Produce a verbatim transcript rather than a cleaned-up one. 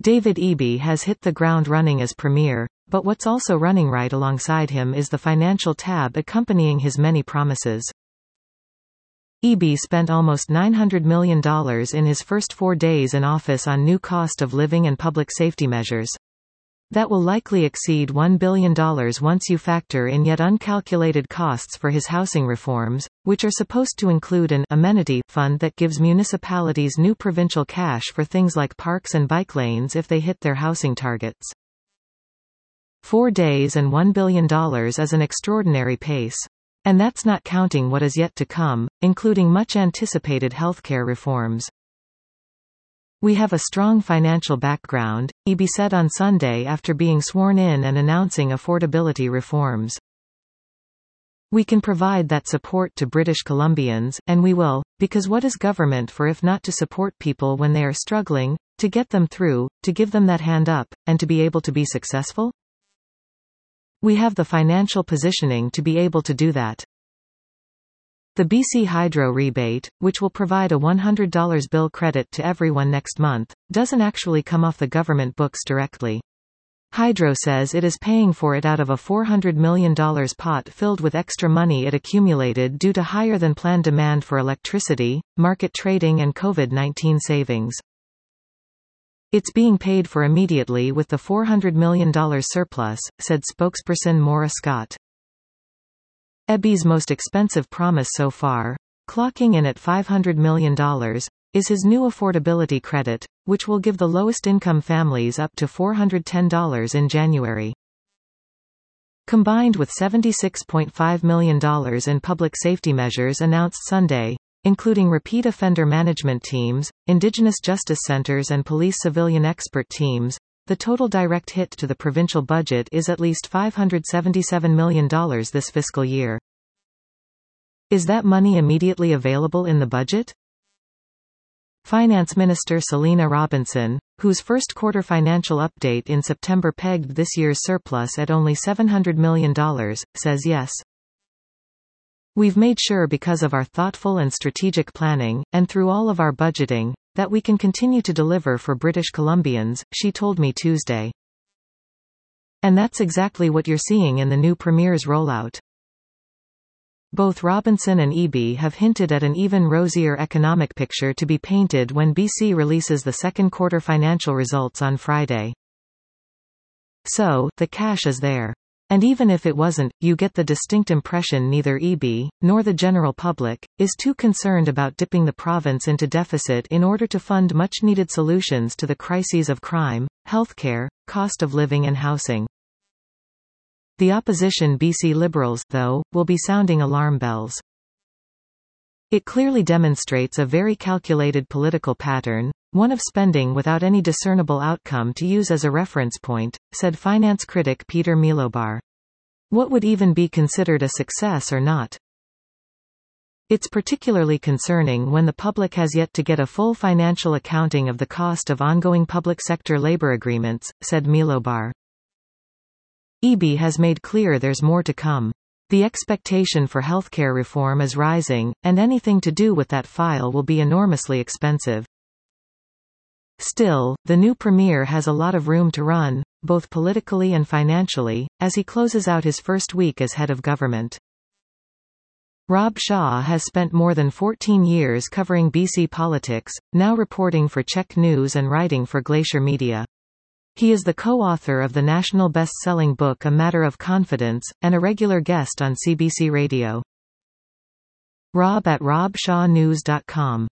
David Eby has hit the ground running as Premier, but what's also running right alongside him is the financial tab accompanying his many promises. Eby spent almost nine hundred million dollars in his first four days in office on new cost of living and public safety measures. That will likely exceed one billion dollars once you factor in yet uncalculated costs for his housing reforms, which are supposed to include an amenity fund that gives municipalities new provincial cash for things like parks and bike lanes if they hit their housing targets. Four days and one billion dollars is an extraordinary pace. And that's not counting what is yet to come, including much anticipated healthcare reforms. We have a strong financial background, Eby said on Sunday after being sworn in and announcing affordability reforms. We can provide that support to British Columbians, and we will, because what is government for if not to support people when they are struggling, to get them through, to give them that hand up, and to be able to be successful? We have the financial positioning to be able to do that. The B C Hydro rebate, which will provide a one hundred dollar bill credit to everyone next month, doesn't actually come off the government books directly. Hydro says it is paying for it out of a four hundred million dollar pot filled with extra money it accumulated due to higher than planned demand for electricity, market trading and COVID nineteen savings. It's being paid for immediately with the four hundred million dollar surplus, said spokesperson Maura Scott. Eby's most expensive promise so far, clocking in at five hundred million dollars, is his new affordability credit, which will give the lowest-income families up to four hundred ten dollars in January. Combined with seventy-six point five million dollars in public safety measures announced Sunday, including repeat offender management teams, Indigenous justice centers and police civilian expert teams, the total direct hit to the provincial budget is at least five hundred seventy-seven million dollars this fiscal year. Is that money immediately available in the budget? Finance Minister Selina Robinson, whose first quarter financial update in September pegged this year's surplus at only seven hundred million dollars, says yes. We've made sure because of our thoughtful and strategic planning, and through all of our budgeting, that we can continue to deliver for British Columbians, she told me Tuesday. And that's exactly what you're seeing in the new Premier's rollout. Both Robinson and Eby have hinted at an even rosier economic picture to be painted when B C releases the second quarter financial results on Friday. So, the cash is there. And even if it wasn't, you get the distinct impression neither Eby, nor the general public, is too concerned about dipping the province into deficit in order to fund much-needed solutions to the crises of crime, healthcare, cost of living and housing. The opposition B C Liberals, though, will be sounding alarm bells. It clearly demonstrates a very calculated political pattern, one of spending without any discernible outcome to use as a reference point, said finance critic Peter Milobar. What would even be considered a success or not? It's particularly concerning when the public has yet to get a full financial accounting of the cost of ongoing public sector labor agreements, said Milobar. Eby has made clear there's more to come. The expectation for healthcare reform is rising, and anything to do with that file will be enormously expensive. Still, the new Premier has a lot of room to run, both politically and financially, as he closes out his first week as head of government. Rob Shaw has spent more than fourteen years covering B C politics, now reporting for Czech News and writing for Glacier Media. He is the co-author of the national best-selling book A Matter of Confidence, and a regular guest on C B C Radio. Rob at rob shaw news dot com